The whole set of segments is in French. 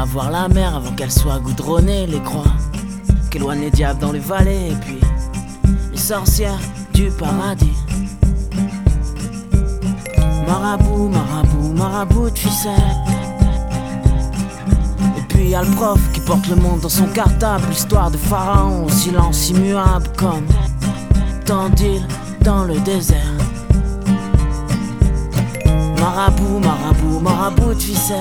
J'irai voir la mer avant qu'elle soit goudronnée, les croix qu'éloignent les diables dans les vallées, et puis les sorcières du paradis. Marabout, marabout, marabout de ficelle. Et puis y'a le prof qui porte le monde dans son cartable, l'histoire de pharaon au silence immuable comme tant d'îles dans le désert. Marabout, marabout, marabout de ficelle.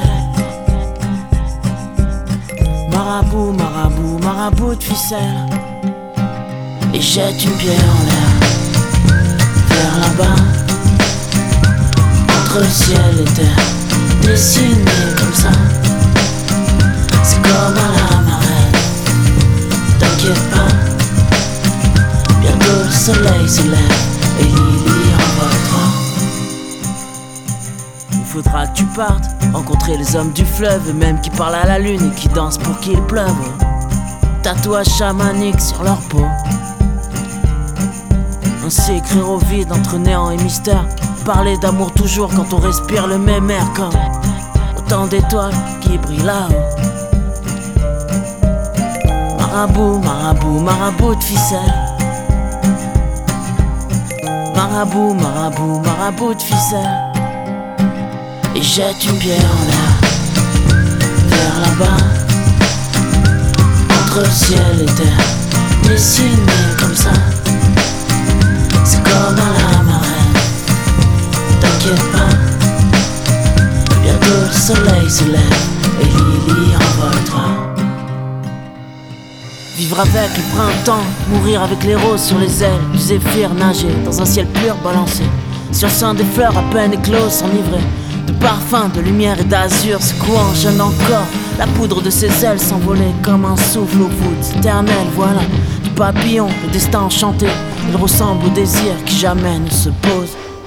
Marabout, marabout, marabout de ficelle. Et jette une pierre en l'air, vers là-bas, entre le ciel et terre, dessiné comme ça. C'est comme à la marée, t'inquiète pas, bientôt le soleil se lève et Lily revoltera. Il faudra que tu partes, rencontrer les hommes du fleuve, et même qui parlent à la lune et qui dansent pour qu'il pleuve. Tatouage chamanique sur leur peau, ainsi écrire au vide entre néant et mystère. Parler d'amour toujours quand on respire le même air, comme autant d'étoiles qui brillent là-haut. Marabout, marabout, marabout de ficelle. Marabout, marabout, marabout de ficelle. Et jette une pierre en l'air, vers là-bas, entre le ciel et terre, dessiné comme ça. C'est comme à la marée, t'inquiète pas, bientôt le soleil se lève et Lily revoltera. Vivre avec le printemps, mourir avec les roses sur les ailes du zéphyr, nager dans un ciel pur balancé sur le sein des fleurs à peine écloses, s'enivrer de parfums, de lumière et d'azur, secouant jeune encore la poudre de ses ailes, s'envoler comme un souffle aux voûtes éternelles. Voilà du papillon, le destin enchanté. Il ressemble au désir qui jamais ne se pose.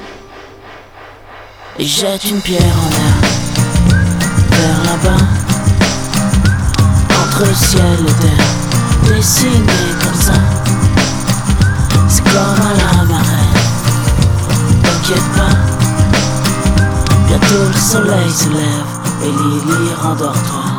Et jette une pierre en l'air, vers là-bas, entre le ciel et terre, dessiné comme ça. C'est comme à la marée, t'inquiète pas, bientôt le soleil se lève et Lily rendort-toi.